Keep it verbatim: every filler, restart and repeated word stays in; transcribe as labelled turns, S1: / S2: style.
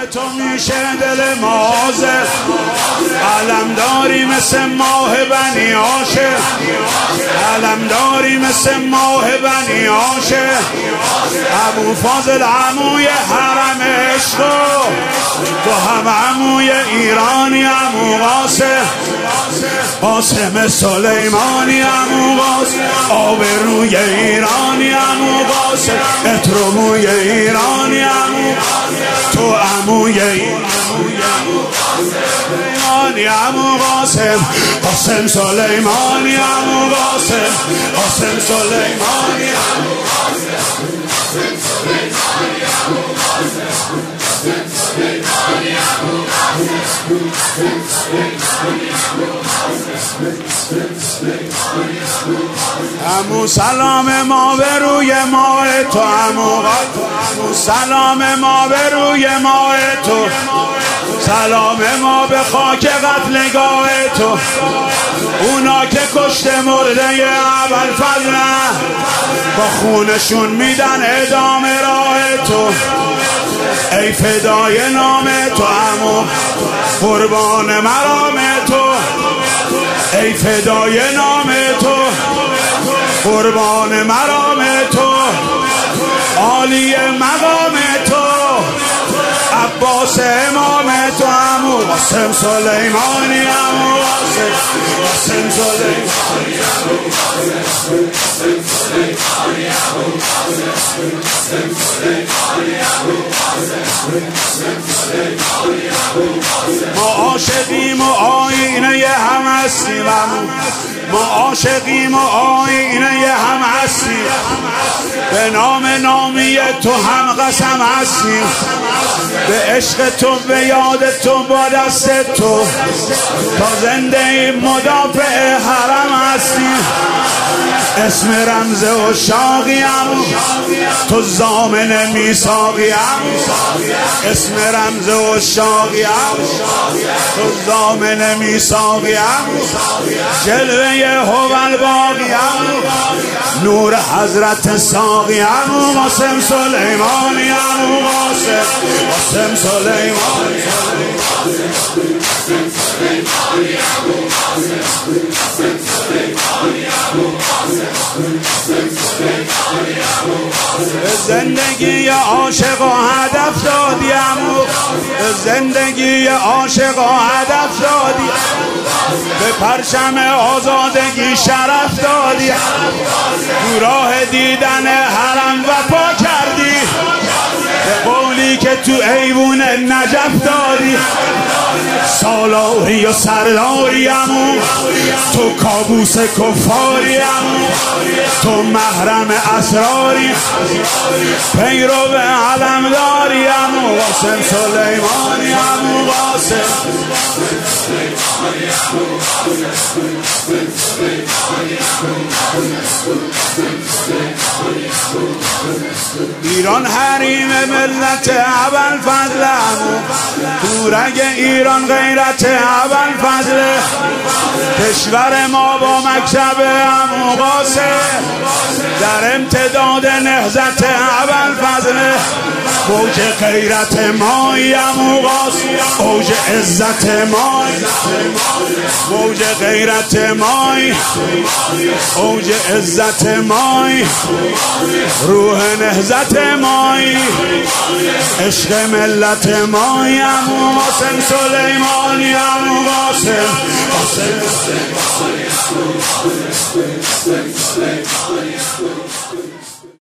S1: تو میشه دل مازه، علم داری مثل ماه بنی هاشم، علم داری مثل ماه بنی هاشم. ابو فاضل عموی حرم عشق، تو هم عموی ایرانی عمو قاسم، قاسم سلیمانی عمو قاسم، آبروی ایرانی عمو قاسم، اتروموی ایرانی عمو، تو عموی ایرانی عمو قاسم، قاسم سلیمانی عمو قاسم، قاسم سلیمانی عمو قاسم، قاسم سلیمانی عمو قاسم، قاسم سلیمانی عمو قاسم، قاسم سلیمانی عمو قاسم. عمو سلام ما به روی ماه تو عمو قاسم، سلام ما به روی ماه تو، سلام ما به خاک قتلگاه تو. اونا که کشته مرده ابوالفضل با خونشون میدن ادامه راه تو. ای فدای نام تو عمو، قربان مرام تو. ای فدای نام تو، قربان مرام تو. عالی مقام تو، عباس امام تو عمو قاسم سلیمانی عمو قاسم، قاسم سلیمانی عمو قاسم، قاسم سلیمانی عمو قاسم، قاسم سلیمانی عمو قاسم، قاسم سلیمانی عمو قاسم. ما عاشقیم و آینه هم هستیم عمو، ما عاشقیم و آینه هم هستیم، به نام نامی تو هم قسم هستیم، به عشق تو به یاد تو با دست تو تا زنده ایم مدافع حرم هستیم. اسم رمز و شاقیم، تو ضامن میثاقیم، اسم رمز و شاقیم، تو ضامن میثاقیم، جلوه هوال باقیم، نور حضرت ساقیم، قاسم سلیمانی عمو قاسم، قاسم سلیمانی عمو قاسم، قاسم سلیمانی عمو قاسم، قاسم سلیمانی عمو قاسم، قاسم سلیمانی عمو قاسم. به زندگی عاشق و هدف دادی عمو، به زندگی عاشق و هدف دادی، به پرچم آزادگی شرف دادی، تو راه دیدن حرم وفا کردی، به قولی که تو ایوون نجف دادی. سالاری و سرداری عمو، تو کابوس کفاری عمو، تو محرم اسراری، پیرو به علم داری عمو قاسم سلیمانی عمو قاسم. ایران حریم ملت ابوالفضل عمو، تو رگ ایران غیرت ابوالفضل، کشور ما با مکتب عمو قاسم، در امتداد نهضت ابوالفضل، موج غیرت مایی عمو قاسم، اوج عزت مایی، موج غیرت مایی، اوج عزت مایی، روح نهضت مایی، عشق ملت مایی عمو قاسم سلیمانی عمو قاسم، قاسم سلیمانی عمو قاسم.